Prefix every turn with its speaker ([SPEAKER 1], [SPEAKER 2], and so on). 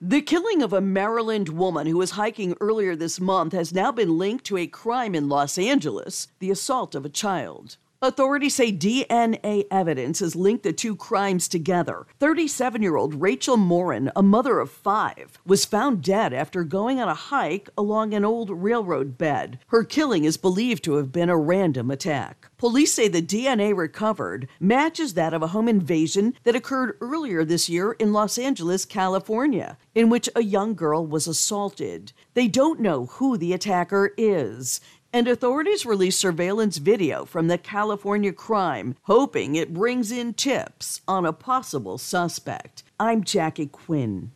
[SPEAKER 1] The killing of a Maryland woman who was hiking earlier this month has now been linked to a crime in Los Angeles, the assault of a child. Authorities say DNA evidence has linked the two crimes together. 37-year-old Rachel Morin, a mother of 5, was found dead after going on a hike along an old railroad bed. Her killing is believed to have been a random attack. Police say the DNA recovered matches that of a home invasion that occurred earlier this year in Los Angeles, California, in which a young girl was assaulted. They don't know who the attacker is. And authorities released surveillance video from the California crime, hoping it brings in tips on a possible suspect. I'm Jackie Quinn.